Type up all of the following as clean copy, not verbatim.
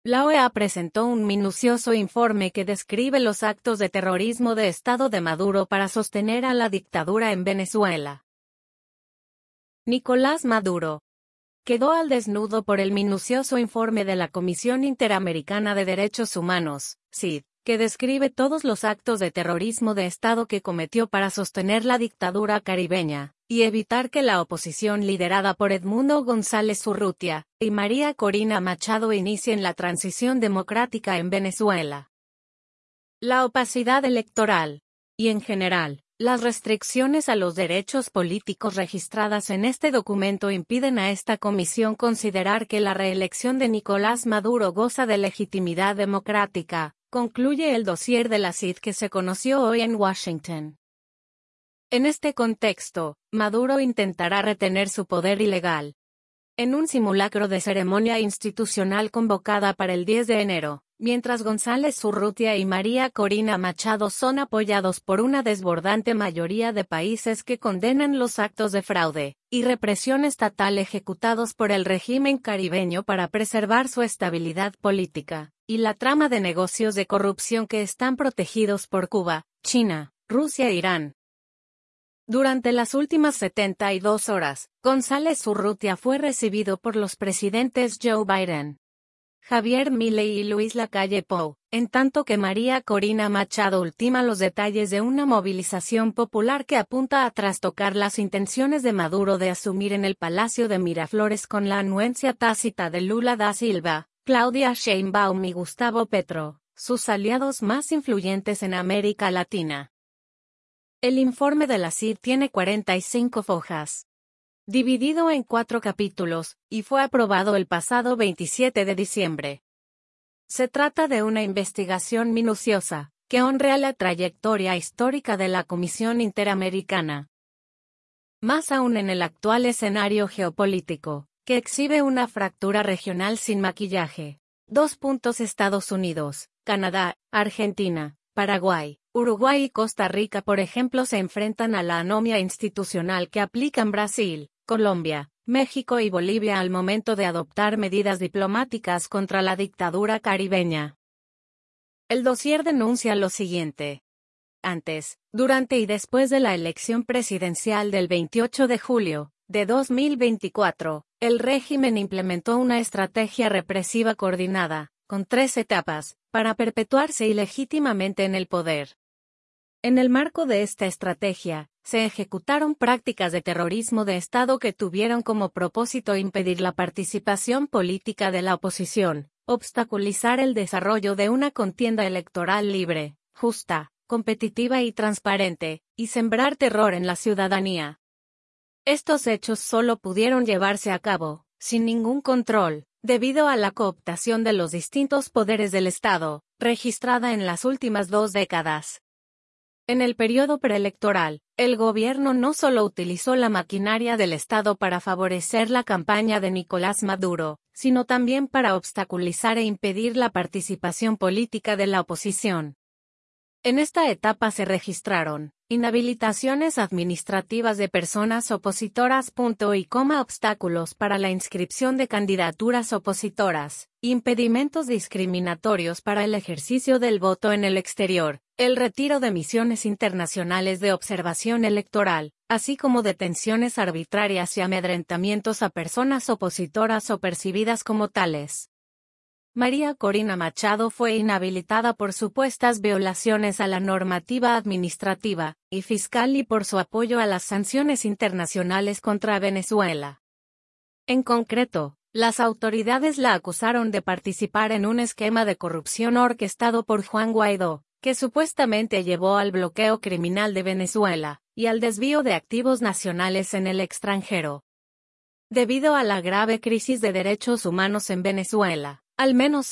La OEA presentó un minucioso informe que describe los actos de terrorismo de Estado de Maduro para sostener a la dictadura en Venezuela. Nicolás Maduro quedó al desnudo por el minucioso informe de la Comisión Interamericana de Derechos Humanos, CID, que describe todos los actos de terrorismo de Estado que cometió para sostener la dictadura caribeña y evitar que la oposición liderada por Edmundo González Urrutia y María Corina Machado inicien la transición democrática en Venezuela. La opacidad electoral, y en general, las restricciones a los derechos políticos registradas en este documento impiden a esta comisión considerar que la reelección de Nicolás Maduro goza de legitimidad democrática, concluye el dossier de la CID que se conoció hoy en Washington. En este contexto, Maduro intentará retener su poder ilegal. En un simulacro de ceremonia institucional convocada para el 10 de enero, mientras González Urrutia y María Corina Machado son apoyados por una desbordante mayoría de países que condenan los actos de fraude y represión estatal ejecutados por el régimen caribeño para preservar su estabilidad política, y la trama de negocios de corrupción que están protegidos por Cuba, China, Rusia e Irán. Durante las últimas 72 horas, González Urrutia fue recibido por los presidentes Joe Biden, Javier Milei y Luis Lacalle Pou, en tanto que María Corina Machado ultima los detalles de una movilización popular que apunta a trastocar las intenciones de Maduro de asumir en el Palacio de Miraflores con la anuencia tácita de Lula da Silva, Claudia Sheinbaum y Gustavo Petro, sus aliados más influyentes en América Latina. El informe de la CID tiene 45 hojas, dividido en 4 capítulos, y fue aprobado el pasado 27 de diciembre. Se trata de una investigación minuciosa, que honra la trayectoria histórica de la Comisión Interamericana. Más aún en el actual escenario geopolítico, que exhibe una fractura regional sin maquillaje. Estados Unidos, Canadá, Argentina, Paraguay, Uruguay y Costa Rica por ejemplo se enfrentan a la anomia institucional que aplican Brasil, Colombia, México y Bolivia al momento de adoptar medidas diplomáticas contra la dictadura caribeña. El dossier denuncia lo siguiente. Antes, durante y después de la elección presidencial del 28 de julio de 2024, el régimen implementó una estrategia represiva coordinada, con 3 etapas, para perpetuarse ilegítimamente en el poder. En el marco de esta estrategia, se ejecutaron prácticas de terrorismo de Estado que tuvieron como propósito impedir la participación política de la oposición, obstaculizar el desarrollo de una contienda electoral libre, justa, competitiva y transparente, y sembrar terror en la ciudadanía. Estos hechos solo pudieron llevarse a cabo, sin ningún control, debido a la cooptación de los distintos poderes del Estado, registrada en las últimas 2 décadas. En el periodo preelectoral, el gobierno no solo utilizó la maquinaria del Estado para favorecer la campaña de Nicolás Maduro, sino también para obstaculizar e impedir la participación política de la oposición. En esta etapa se registraron inhabilitaciones administrativas de personas opositoras. Obstáculos para la inscripción de candidaturas opositoras, impedimentos discriminatorios para el ejercicio del voto en el exterior, el retiro de misiones internacionales de observación electoral, así como detenciones arbitrarias y amedrentamientos a personas opositoras o percibidas como tales. María Corina Machado fue inhabilitada por supuestas violaciones a la normativa administrativa y fiscal y por su apoyo a las sanciones internacionales contra Venezuela. En concreto, las autoridades la acusaron de participar en un esquema de corrupción orquestado por Juan Guaidó, que supuestamente llevó al bloqueo criminal de Venezuela y al desvío de activos nacionales en el extranjero. Debido a la grave crisis de derechos humanos en Venezuela, al menos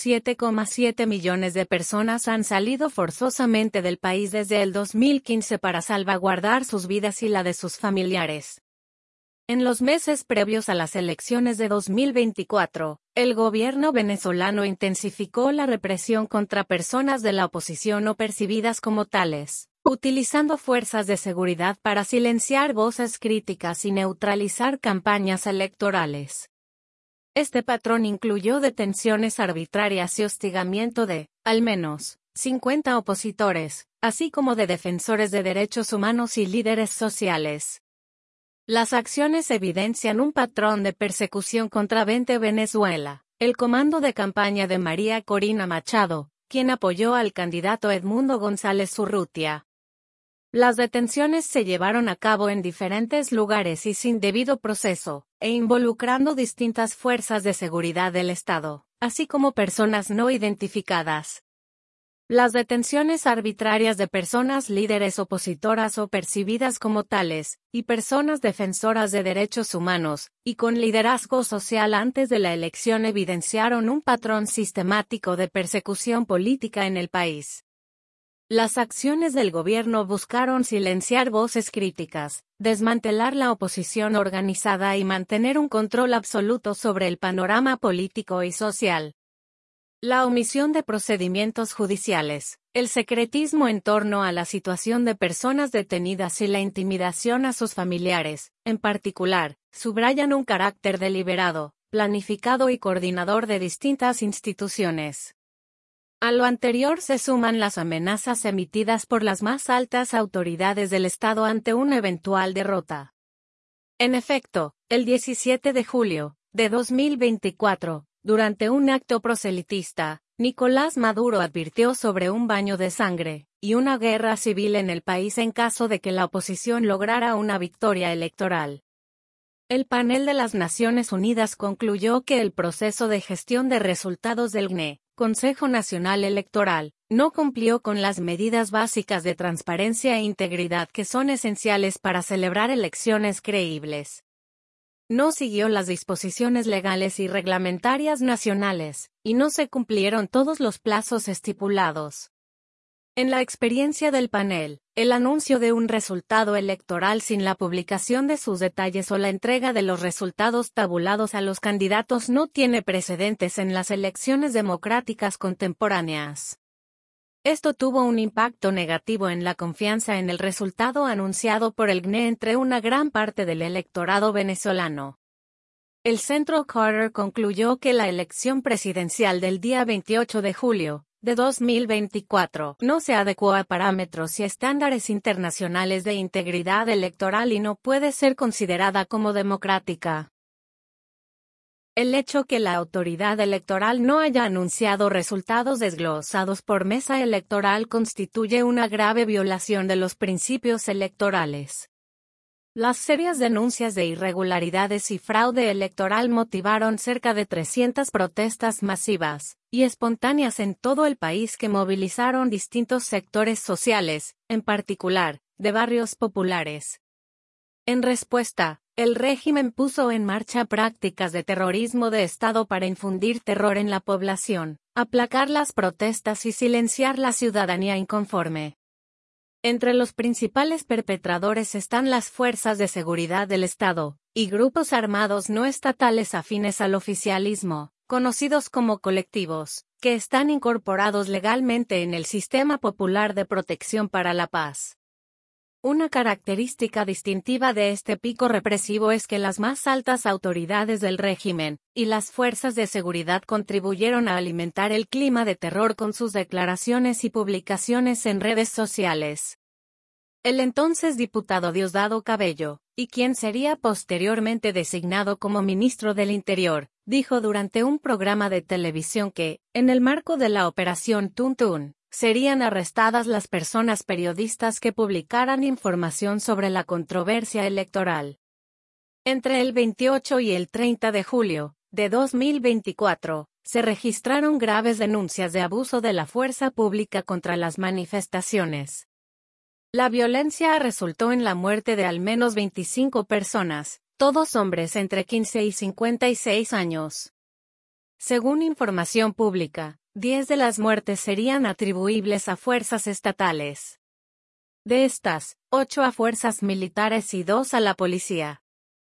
7,7 millones de personas han salido forzosamente del país desde el 2015 para salvaguardar sus vidas y la de sus familiares. En los meses previos a las elecciones de 2024, el gobierno venezolano intensificó la represión contra personas de la oposición o percibidas como tales, utilizando fuerzas de seguridad para silenciar voces críticas y neutralizar campañas electorales. Este patrón incluyó detenciones arbitrarias y hostigamiento de, al menos, 50 opositores, así como de defensores de derechos humanos y líderes sociales. Las acciones evidencian un patrón de persecución contra Venezuela. El comando de campaña de María Corina Machado, quien apoyó al candidato Edmundo González Urrutia. Las detenciones se llevaron a cabo en diferentes lugares y sin debido proceso, e involucrando distintas fuerzas de seguridad del Estado, así como personas no identificadas. Las detenciones arbitrarias de personas líderes opositoras o percibidas como tales, y personas defensoras de derechos humanos, y con liderazgo social antes de la elección evidenciaron un patrón sistemático de persecución política en el país. Las acciones del gobierno buscaron silenciar voces críticas, desmantelar la oposición organizada y mantener un control absoluto sobre el panorama político y social. La omisión de procedimientos judiciales, el secretismo en torno a la situación de personas detenidas y la intimidación a sus familiares, en particular, subrayan un carácter deliberado, planificado y coordinador de distintas instituciones. A lo anterior se suman las amenazas emitidas por las más altas autoridades del Estado ante una eventual derrota. En efecto, el 17 de julio de 2024, durante un acto proselitista, Nicolás Maduro advirtió sobre un baño de sangre y una guerra civil en el país en caso de que la oposición lograra una victoria electoral. El panel de las Naciones Unidas concluyó que el proceso de gestión de resultados del CNE, Consejo Nacional Electoral, no cumplió con las medidas básicas de transparencia e integridad que son esenciales para celebrar elecciones creíbles. No siguió las disposiciones legales y reglamentarias nacionales, y no se cumplieron todos los plazos estipulados. En la experiencia del panel, el anuncio de un resultado electoral sin la publicación de sus detalles o la entrega de los resultados tabulados a los candidatos no tiene precedentes en las elecciones democráticas contemporáneas. Esto tuvo un impacto negativo en la confianza en el resultado anunciado por el CNE entre una gran parte del electorado venezolano. El Centro Carter concluyó que la elección presidencial del día 28 de julio de 2024 no se adecuó a parámetros y estándares internacionales de integridad electoral y no puede ser considerada como democrática. El hecho que la autoridad electoral no haya anunciado resultados desglosados por mesa electoral constituye una grave violación de los principios electorales. Las serias denuncias de irregularidades y fraude electoral motivaron cerca de 300 protestas masivas y espontáneas en todo el país que movilizaron distintos sectores sociales, en particular, de barrios populares. En respuesta, el régimen puso en marcha prácticas de terrorismo de Estado para infundir terror en la población, aplacar las protestas y silenciar la ciudadanía inconforme. Entre los principales perpetradores están las fuerzas de seguridad del Estado, y grupos armados no estatales afines al oficialismo, conocidos como colectivos, que están incorporados legalmente en el Sistema Popular de Protección para la Paz. Una característica distintiva de este pico represivo es que las más altas autoridades del régimen y las fuerzas de seguridad contribuyeron a alimentar el clima de terror con sus declaraciones y publicaciones en redes sociales. El entonces diputado Diosdado Cabello, y quien sería posteriormente designado como ministro del Interior, dijo durante un programa de televisión que, en el marco de la Operación Tuntún, serían arrestadas las personas periodistas que publicaran información sobre la controversia electoral. Entre el 28 y el 30 de julio de 2024, se registraron graves denuncias de abuso de la fuerza pública contra las manifestaciones. La violencia resultó en la muerte de al menos 25 personas, todos hombres entre 15 y 56 años. Según información pública, 10 de las muertes serían atribuibles a fuerzas estatales. De estas, 8 a fuerzas militares y 2 a la policía.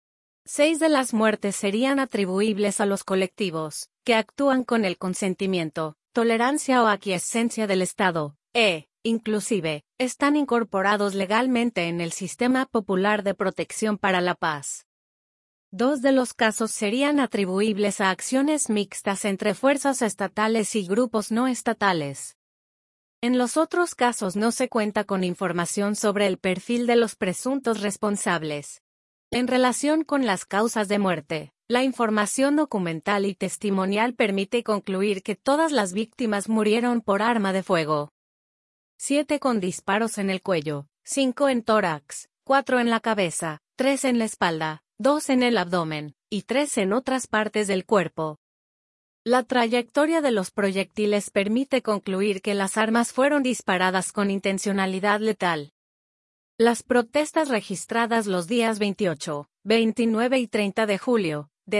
6 de las muertes serían atribuibles a los colectivos, que actúan con el consentimiento, tolerancia o aquiescencia del Estado, inclusive, están incorporados legalmente en el Sistema Popular de Protección para la Paz. 2 de los casos serían atribuibles a acciones mixtas entre fuerzas estatales y grupos no estatales. En los otros casos no se cuenta con información sobre el perfil de los presuntos responsables. En relación con las causas de muerte, la información documental y testimonial permite concluir que todas las víctimas murieron por arma de fuego. 7 con disparos en el cuello, 5 en tórax, 4 en la cabeza, 3 en la espalda, 2 en el abdomen, y 3 en otras partes del cuerpo. La trayectoria de los proyectiles permite concluir que las armas fueron disparadas con intencionalidad letal. Las protestas registradas los días 28, 29 y 30 de julio de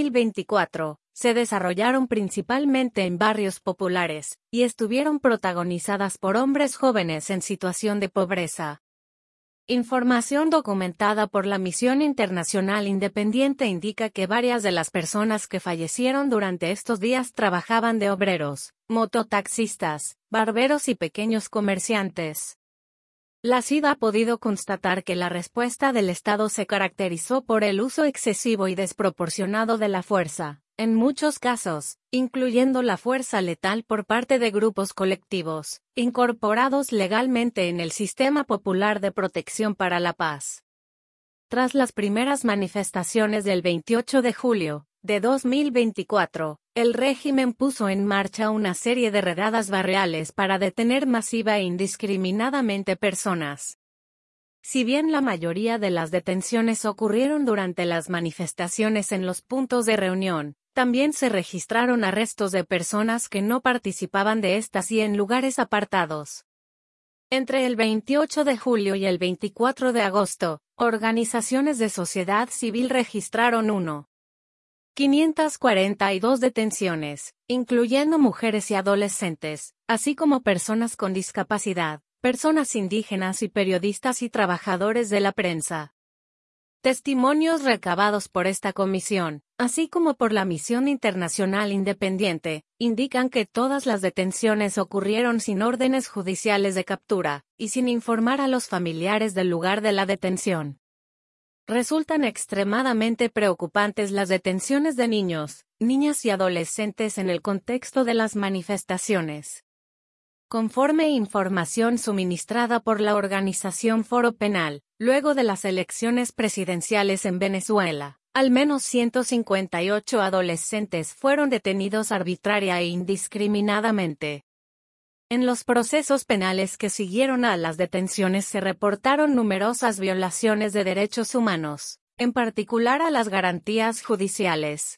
2024 se desarrollaron principalmente en barrios populares y estuvieron protagonizadas por hombres jóvenes en situación de pobreza. Información documentada por la Misión Internacional Independiente indica que varias de las personas que fallecieron durante estos días trabajaban de obreros, mototaxistas, barberos y pequeños comerciantes. La CID ha podido constatar que la respuesta del Estado se caracterizó por el uso excesivo y desproporcionado de la fuerza, en muchos casos, incluyendo la fuerza letal por parte de grupos colectivos, incorporados legalmente en el Sistema Popular de Protección para la Paz. Tras las primeras manifestaciones del 28 de julio de 2024, el régimen puso en marcha una serie de redadas barriales para detener masiva e indiscriminadamente personas. Si bien la mayoría de las detenciones ocurrieron durante las manifestaciones en los puntos de reunión, también se registraron arrestos de personas que no participaban de estas y en lugares apartados. Entre el 28 de julio y el 24 de agosto, organizaciones de sociedad civil registraron 542 detenciones, incluyendo mujeres y adolescentes, así como personas con discapacidad, personas indígenas y periodistas y trabajadores de la prensa. Testimonios recabados por esta comisión, así como por la Misión Internacional Independiente, indican que todas las detenciones ocurrieron sin órdenes judiciales de captura, y sin informar a los familiares del lugar de la detención. Resultan extremadamente preocupantes las detenciones de niños, niñas y adolescentes en el contexto de las manifestaciones. Conforme información suministrada por la organización Foro Penal, luego de las elecciones presidenciales en Venezuela, al menos 158 adolescentes fueron detenidos arbitraria e indiscriminadamente. En los procesos penales que siguieron a las detenciones se reportaron numerosas violaciones de derechos humanos, en particular a las garantías judiciales.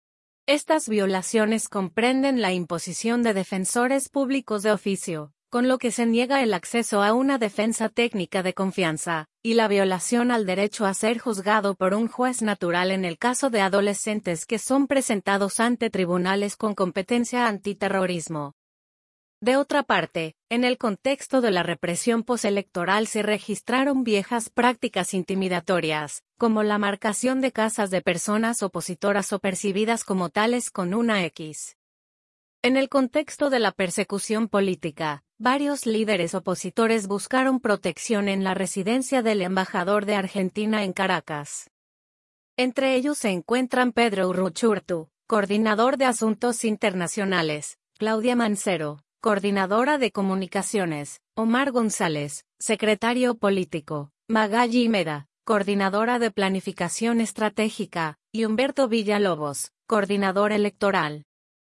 Estas violaciones comprenden la imposición de defensores públicos de oficio, con lo que se niega el acceso a una defensa técnica de confianza, y la violación al derecho a ser juzgado por un juez natural en el caso de adolescentes que son presentados ante tribunales con competencia antiterrorismo. De otra parte, en el contexto de la represión postelectoral se registraron viejas prácticas intimidatorias, como la marcación de casas de personas opositoras o percibidas como tales con una X. En el contexto de la persecución política, varios líderes opositores buscaron protección en la residencia del embajador de Argentina en Caracas. Entre ellos se encuentran Pedro Uruchurtu, coordinador de Asuntos Internacionales, Claudia Mancero, coordinadora de comunicaciones, Omar González, secretario político, Magalli Meda, coordinadora de planificación estratégica, y Humberto Villalobos, coordinador electoral.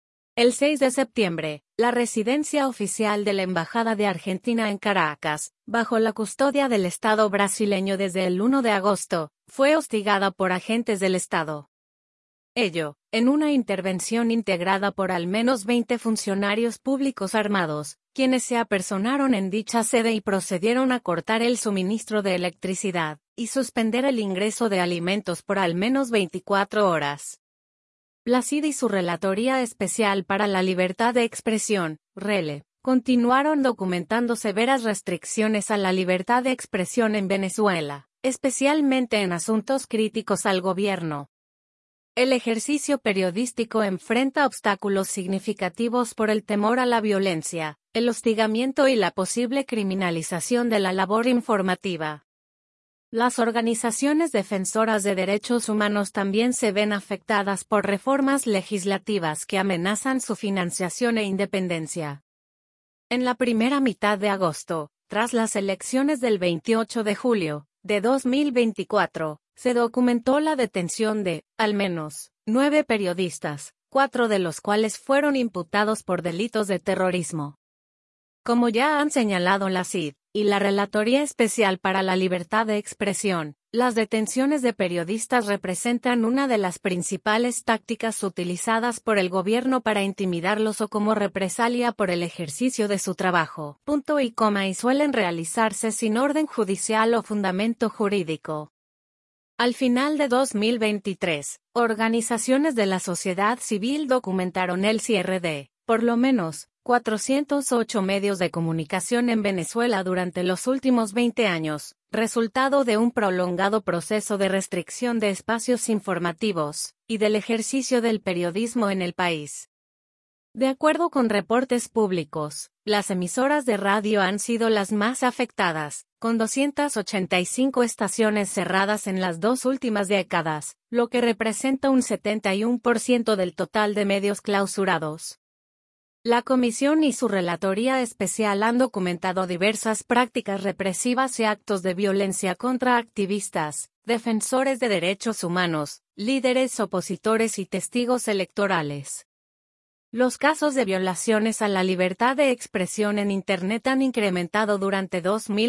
El 6 de septiembre, la residencia oficial de la Embajada de Argentina en Caracas, bajo la custodia del Estado brasileño desde el 1 de agosto, fue hostigada por agentes del Estado. Ello, en una intervención integrada por al menos 20 funcionarios públicos armados, quienes se apersonaron en dicha sede y procedieron a cortar el suministro de electricidad, y suspender el ingreso de alimentos por al menos 24 horas. La CID y su Relatoría Especial para la Libertad de Expresión, RELE, continuaron documentando severas restricciones a la libertad de expresión en Venezuela, especialmente en asuntos críticos al gobierno. El ejercicio periodístico enfrenta obstáculos significativos por el temor a la violencia, el hostigamiento y la posible criminalización de la labor informativa. Las organizaciones defensoras de derechos humanos también se ven afectadas por reformas legislativas que amenazan su financiación e independencia. En la primera mitad de agosto, tras las elecciones del 28 de julio de 2024, se documentó la detención de, al menos, 9 periodistas, 4 de los cuales fueron imputados por delitos de terrorismo. Como ya han señalado la CID y la Relatoría Especial para la Libertad de Expresión, las detenciones de periodistas representan una de las principales tácticas utilizadas por el gobierno para intimidarlos o como represalia por el ejercicio de su trabajo. Punto y coma, y suelen realizarse sin orden judicial o fundamento jurídico. Al final de 2023, organizaciones de la sociedad civil documentaron el cierre de, por lo menos, 408 medios de comunicación en Venezuela durante los últimos 20 años, resultado de un prolongado proceso de restricción de espacios informativos y del ejercicio del periodismo en el país. De acuerdo con reportes públicos, las emisoras de radio han sido las más afectadas, con 285 estaciones cerradas en las 2 últimas décadas, lo que representa un 71% del total de medios clausurados. La Comisión y su Relatoría Especial han documentado diversas prácticas represivas y actos de violencia contra activistas, defensores de derechos humanos, líderes opositores y testigos electorales. Los casos de violaciones a la libertad de expresión en Internet han incrementado durante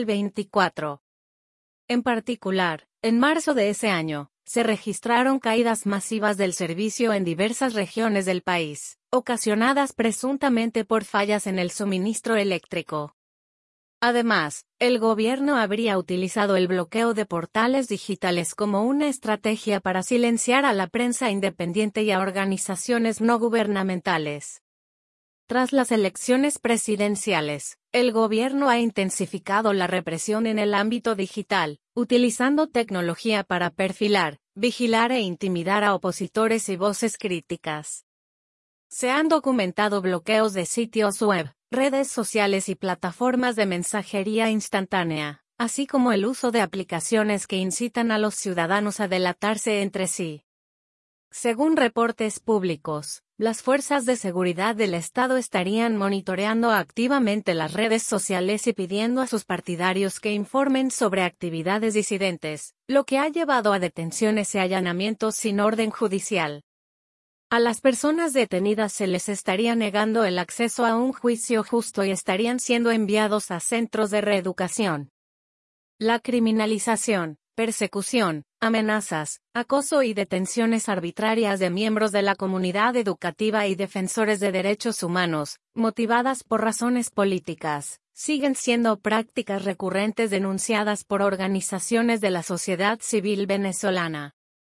2024. En particular, en marzo de ese año, se registraron caídas masivas del servicio en diversas regiones del país, ocasionadas presuntamente por fallas en el suministro eléctrico. Además, el gobierno habría utilizado el bloqueo de portales digitales como una estrategia para silenciar a la prensa independiente y a organizaciones no gubernamentales. Tras las elecciones presidenciales, el gobierno ha intensificado la represión en el ámbito digital, utilizando tecnología para perfilar, vigilar e intimidar a opositores y voces críticas. Se han documentado bloqueos de sitios web, redes sociales y plataformas de mensajería instantánea, así como el uso de aplicaciones que incitan a los ciudadanos a delatarse entre sí. Según reportes públicos, las fuerzas de seguridad del Estado estarían monitoreando activamente las redes sociales y pidiendo a sus partidarios que informen sobre actividades disidentes, lo que ha llevado a detenciones y allanamientos sin orden judicial. A las personas detenidas se les estaría negando el acceso a un juicio justo y estarían siendo enviados a centros de reeducación. La criminalización, persecución, amenazas, acoso y detenciones arbitrarias de miembros de la comunidad educativa y defensores de derechos humanos, motivadas por razones políticas, siguen siendo prácticas recurrentes denunciadas por organizaciones de la sociedad civil venezolana.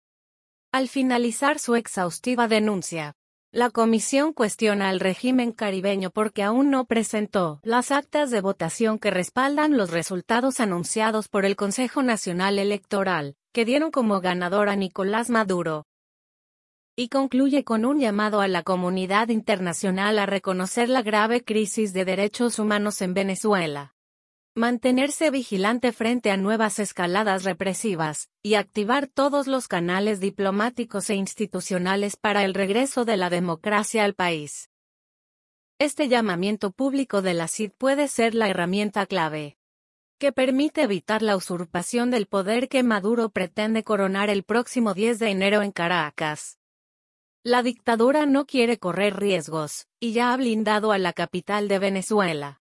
Al finalizar su exhaustiva denuncia, la comisión cuestiona al régimen caribeño porque aún no presentó las actas de votación que respaldan los resultados anunciados por el Consejo Nacional Electoral, que dieron como ganador a Nicolás Maduro. Y concluye con un llamado a la comunidad internacional a reconocer la grave crisis de derechos humanos en Venezuela, mantenerse vigilante frente a nuevas escaladas represivas, y activar todos los canales diplomáticos e institucionales para el regreso de la democracia al país. Este llamamiento público de la CID puede ser la herramienta clave que permite evitar la usurpación del poder que Maduro pretende coronar el próximo 10 de enero en Caracas. La dictadura no quiere correr riesgos, y ya ha blindado a la capital de Venezuela.